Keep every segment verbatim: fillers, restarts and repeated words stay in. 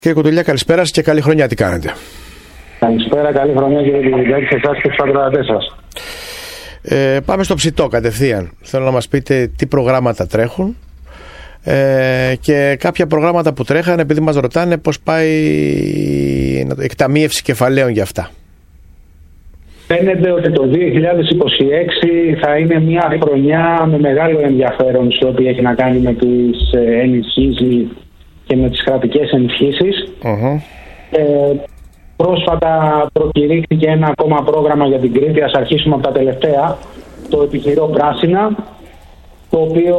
Κύριε Κουτουλιά, καλησπέρα σας και καλή χρονιά. Τι κάνετε? Καλησπέρα, καλή χρονιά κύριε Κουτουλιά, σε εσάς και τους ακροατές σας. Ε, πάμε στο ψητό κατευθείαν. Θέλω να μας πείτε τι προγράμματα τρέχουν ε, και κάποια προγράμματα που τρέχανε, επειδή μας ρωτάνε πώς πάει η εκταμείευση κεφαλαίων για αυτά. Φαίνεται ότι το δύο χιλιάδες είκοσι έξι θα είναι μια χρονιά με μεγάλο ενδιαφέρον σε ό,τι έχει να κάνει με τις ενισχύσεις και με τις κρατικές ενισχύσεις. Uh-huh. Ε, πρόσφατα προκηρύχθηκε ένα ακόμα πρόγραμμα για την Κρήτη, ας αρχίσουμε από τα τελευταία, το επιχειρώ Πράσινα, το οποίο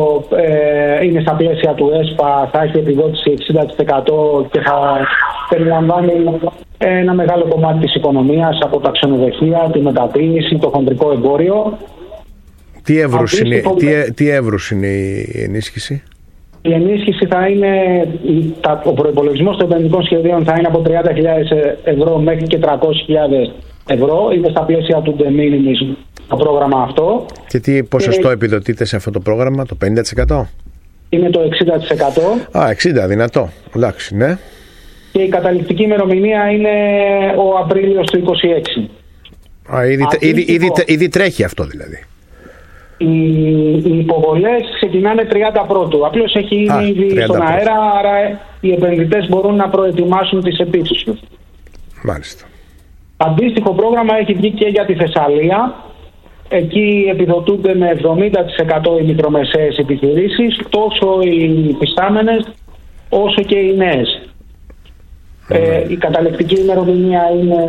ε, είναι στα πλαίσια του ΕΣΠΑ, θα έχει επιδότηση εξήντα τοις εκατό και θα περιλαμβάνει ένα μεγάλο κομμάτι της οικονομίας, από τα ξενοδοχεία, τη μεταποίηση, το χοντρικό εμπόριο. Τι εύρους είναι, τι, τι εύρους είναι η ενίσχυση? Η ενίσχυση θα είναι, ο προϋπολογισμός των επενδυτικών σχεδίων θα είναι από τριάντα χιλιάδες ευρώ μέχρι και τριακόσιες χιλιάδες ευρώ. Είναι στα πλαίσια του de minimis το πρόγραμμα αυτό. Και τι ποσοστό και επιδοτείται σε αυτό το πρόγραμμα, το πενήντα τοις εκατό? Είναι το εξήντα τοις εκατό. Α, εξήντα, δυνατό. Εντάξει, ναι. Και η καταληκτική ημερομηνία είναι ο Απρίλιος του είκοσι έξι. Α, ήδη, ήδη, ήδη, ήδη τρέχει αυτό δηλαδή. Οι, οι υποβολές ξεκινάνε τριάντα πρώτου. Απλώς έχει ήδη στον αέρα, άρα οι επενδυτές μπορούν να προετοιμάσουν τις αιτήσεις τους. Μάλιστα. Αντίστοιχο πρόγραμμα έχει βγει και για τη Θεσσαλία. Εκεί επιδοτούνται με εβδομήντα τοις εκατό οι μικρομεσαίες επιχειρήσεις, τόσο οι πιστάμενες όσο και οι νέες. Mm. Ε, η καταληκτική ημερομηνία είναι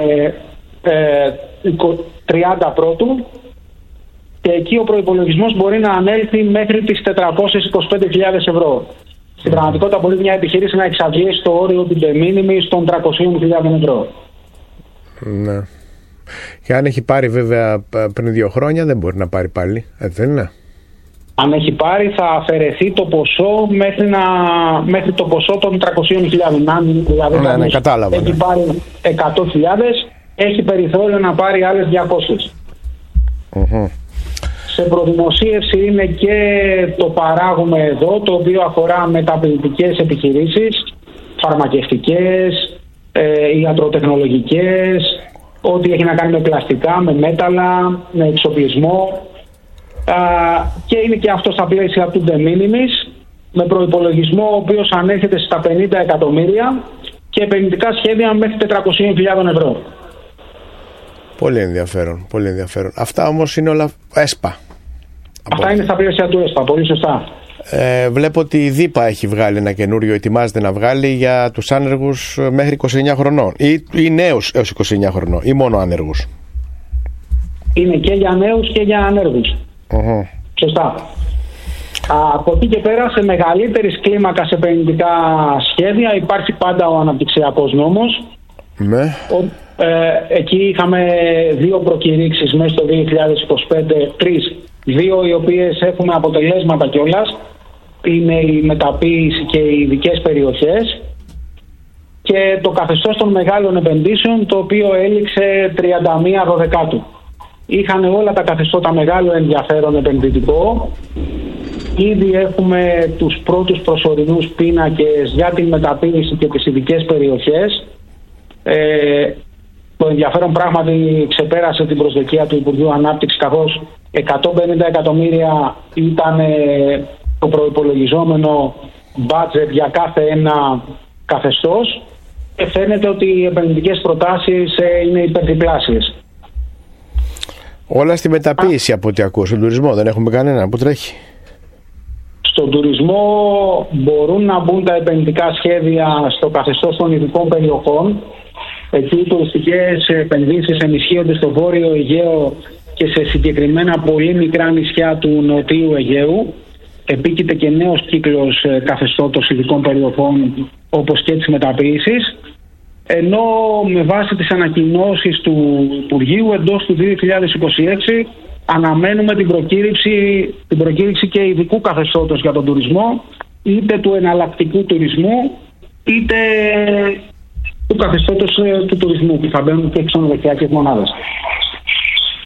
ε, τριάντα πρώτου. Και εκεί ο προϋπολογισμός μπορεί να ανέλθει μέχρι τις τετρακόσιες είκοσι πέντε χιλιάδες ευρώ. Στην πραγματικότητα μπορεί μια επιχείρηση να εξαγγείλει στο όριο του de minimis των τριακόσιες χιλιάδες ευρώ. Ναι. Και αν έχει πάρει βέβαια πριν δύο χρόνια δεν μπορεί να πάρει πάλι, έτσι δεν είναι? Αν έχει πάρει θα αφαιρεθεί το ποσό μέχρι, να, μέχρι το ποσό των τριακόσιες χιλιάδες. Αν δηλαδή ναι, ναι, κατάλαβα, έχει ναι. πάρει εκατό χιλιάδες, έχει περιθώριο να πάρει άλλες διακόσιες. Uh-huh. Σε προδημοσίευση είναι και το παράγουμε εδώ, το οποίο αφορά μεταποιητικές επιχειρήσεις, φαρμακευτικές, ε, ιατροτεχνολογικές, ό,τι έχει να κάνει με πλαστικά, με μέταλλα, με εξοπλισμό. Α, και είναι και αυτό στα πλαίσια του de minimis, με προϋπολογισμό ο οποίος ανέρχεται στα πενήντα εκατομμύρια και επενδυτικά σχέδια μέχρι τετρακόσιες χιλιάδες ευρώ. Πολύ ενδιαφέρον, πολύ ενδιαφέρον. Αυτά όμως είναι όλα ΕΣΠΑ. Αυτά είναι στα πλαίσια του ΕΣΠΑ, πολύ σωστά. Ε, βλέπω ότι η ΔΥΠΑ έχει βγάλει ένα καινούριο, ετοιμάζεται να βγάλει για τους άνεργους μέχρι είκοσι εννέα χρονών ή, ή νέους έως είκοσι εννέα χρονών ή μόνο άνεργους? Είναι και για νέους και για ανέργους. Uh-huh. Σωστά. Από εκεί και πέρα, σε μεγαλύτερης κλίμακας επενδυτικά σχέδια υπάρχει πάντα ο αναπτυξιακός νόμος. Ναι. Ο, ε, εκεί είχαμε δύο προκηρύξεις μέσα στο δύο χιλιάδες είκοσι πέντε, τρεις, δύο οι οποίες έχουμε αποτελέσματα κιόλας. Είναι η μεταποίηση και οι ειδικές περιοχές και το καθεστώς των μεγάλων επενδύσεων, το οποίο έληξε τριάντα μία Δωδεκάτου. Είχαν όλα τα καθεστώτα μεγάλο ενδιαφέρον επενδυτικό. Ήδη έχουμε τους πρώτους προσωρινούς πίνακες για την μεταποίηση και τις ειδικές περιοχές. Ε, το ενδιαφέρον πράγματι ξεπέρασε την προσδοκία του Υπουργείου Ανάπτυξης, καθώς εκατόν πενήντα εκατομμύρια ήταν ε, το προϋπολογιζόμενο budget για κάθε ένα καθεστώς και φαίνεται ότι οι επενδυτικές προτάσεις ε, είναι υπερδιπλάσιες. Όλα στη μεταποίηση. Α, από ό,τι ακούω. Στον τουρισμό δεν έχουμε κανένα που τρέχει? Στον τουρισμό μπορούν να μπουν τα επενδυτικά σχέδια στο καθεστώς των ειδικών περιοχών. Εκεί οι τουριστικές επενδύσεις ενισχύονται στο Βόρειο Αιγαίο και σε συγκεκριμένα πολύ μικρά νησιά του Νοτιού Αιγαίου. Επίκειται και νέος κύκλος καθεστώτος ειδικών περιοχών, όπως και της μεταποίησης. Ενώ με βάση τις ανακοινώσεις του Υπουργείου εντός του δύο χιλιάδες είκοσι έξι αναμένουμε την προκήρυξη, την προκήρυξη και ειδικού καθεστώτος για τον τουρισμό, είτε του εναλλακτικού τουρισμού, είτε του καθεστώτος του τουρισμού που θα μπαίνουν και ξενοδοχειακές μονάδες.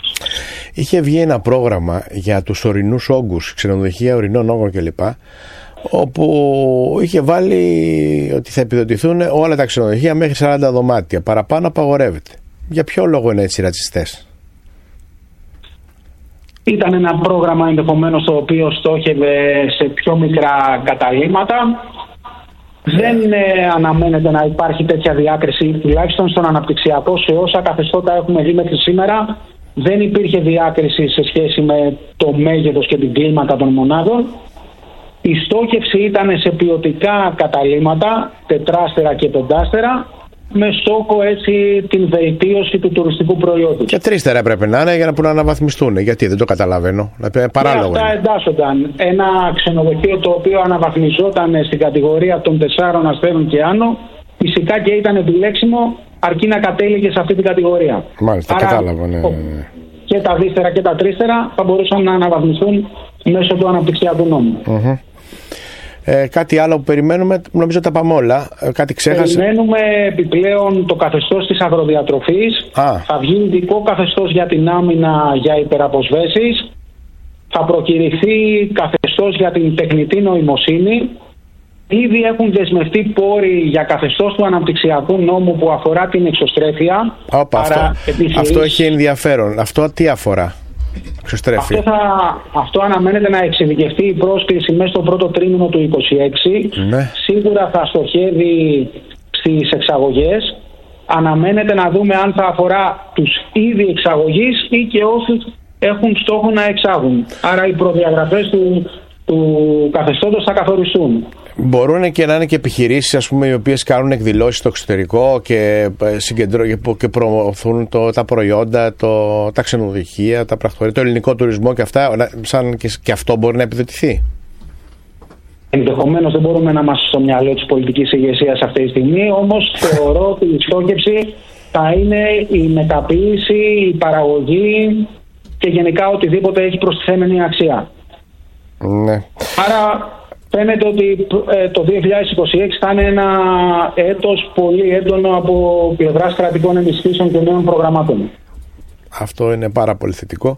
Είχε βγει ένα πρόγραμμα για τους ορεινούς όγκους, ξενοδοχεία ορεινών όγκων κλπ. όπου είχε βάλει ότι θα επιδοτηθούν όλα τα ξενοδοχεία μέχρι σαράντα δωμάτια. Παραπάνω απαγορεύεται. Για ποιο λόγο είναι έτσι οι ρατσιστές? Ήταν ένα πρόγραμμα ενδεχομένως το οποίο στόχευε σε πιο μικρά καταλύματα. Δεν ε, αναμένεται να υπάρχει τέτοια διάκριση, τουλάχιστον στον αναπτυξιακό, σε όσα καθεστώτα έχουμε δει μέχρι σήμερα. Δεν υπήρχε διάκριση σε σχέση με το μέγεθος και την κλίμακα των μονάδων. Η στόχευση ήταν σε ποιοτικά καταλύματα, τετράστερα και πεντάστερα, με στόχο έτσι την βελτίωση του τουριστικού προϊόντος. Και τρίστερα πρέπει να είναι για να, να αναβαθμιστούν. Γιατί δεν το καταλαβαίνω. Παράλογο. Και αυτά εντάσσονταν. Ένα ξενοδοχείο το οποίο αναβαθμιζόταν στην κατηγορία των τεσσάρων αστέρων και άνω, φυσικά και ήταν επιλέξιμο αρκεί να κατέληγε σε αυτή την κατηγορία. Μάλιστα, άρα, κατάλαβα. Ναι, ναι, ναι. Και τα δίστερα και τα τρίστερα θα μπορούσαν να αναβαθμιστούν μέσω του αναπτυξιακού νόμου. Mm-hmm. Ε, κάτι άλλο που περιμένουμε, νομίζω τα πάμε όλα. Ε, κάτι ξέχασε. Περιμένουμε επιπλέον το καθεστώς της αγροδιατροφής. Α. Θα βγει ειδικό καθεστώς για την άμυνα για υπεραποσβέσεις. Θα προκηρυχθεί καθεστώς για την τεχνητή νοημοσύνη. Ήδη έχουν δεσμευτεί πόροι για καθεστώς του αναπτυξιακού νόμου που αφορά την εξωστρέφεια. Όπα, αυτό, αυτό έχει ενδιαφέρον. Αυτό τι αφορά? Αυτό, θα, αυτό αναμένεται να εξειδικευτεί η πρόσκληση μέσα στο πρώτο τρίμηνο του είκοσι έξι. Ναι. Σίγουρα θα στοχεύει στις εξαγωγές. Αναμένεται να δούμε αν θα αφορά τους ήδη εξαγωγείς ή και όσους έχουν στόχο να εξάγουν. Άρα οι προδιαγραφές του, του καθεστώτος θα καθοριστούν. Μπορούν και να είναι και επιχειρήσεις, ας πούμε, οι οποίες κάνουν εκδηλώσεις στο εξωτερικό και, και προωθούν το, τα προϊόντα, το, τα ξενοδοχεία, τα πρακτορία, το ελληνικό τουρισμό και αυτά, σαν και, και αυτό μπορεί να επιδοτηθεί. Ενδεχομένως δεν μπορούμε να είμαστε στο μυαλό της πολιτικής ηγεσίας αυτή τη στιγμή, όμως θεωρώ ότι η στόχευση θα είναι η μεταποίηση, η παραγωγή και γενικά οτιδήποτε έχει προστιθέμενη αξία. Ναι. Άρα φαίνεται ότι το δύο χιλιάδες είκοσι έξι θα είναι ένα έτος πολύ έντονο από πλευράς κρατικών ενισχύσεων και νέων προγραμμάτων. Αυτό είναι πάρα πολύ θετικό.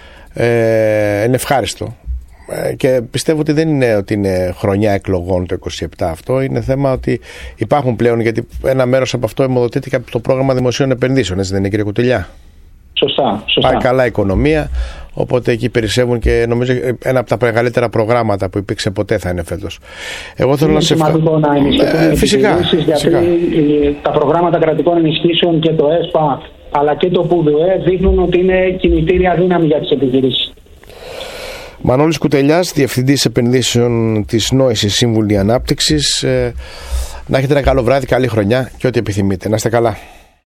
Ε, είναι ευχάριστο. Ε, και πιστεύω ότι δεν είναι ότι είναι χρονιά εκλογών το είκοσι επτά αυτό. Είναι θέμα ότι υπάρχουν πλέον, γιατί ένα μέρος από αυτό αιμοδοτείται και από το πρόγραμμα δημοσίων επενδύσεων. Έτσι δεν είναι, κύριε Κουτελιά? Σωστά, σωστά. Πάει καλά η οικονομία, οπότε εκεί περισσεύουν και νομίζω ένα από τα μεγαλύτερα προγράμματα που υπήρξε ποτέ θα είναι φέτος. Εγώ θέλω είναι να σε σημαντικό να ενισχυθούν ε, οι φυσικά, γιατί φυσικά. τα προγράμματα κρατικών ενισχύσεων και το ΕΣΠΑ αλλά και το ΠΟΥΔΟΕ δείχνουν ότι είναι κινητήρια δύναμη για τις επιχειρήσεις. Μανώλης Κουτελιάς, Διευθυντής Επενδύσεων της Νόησης Σύμβουλη Ανάπτυξης. Ε, να έχετε ένα καλό βράδυ, καλή χρονιά και ό,τι επιθυμείτε. Να είστε καλά.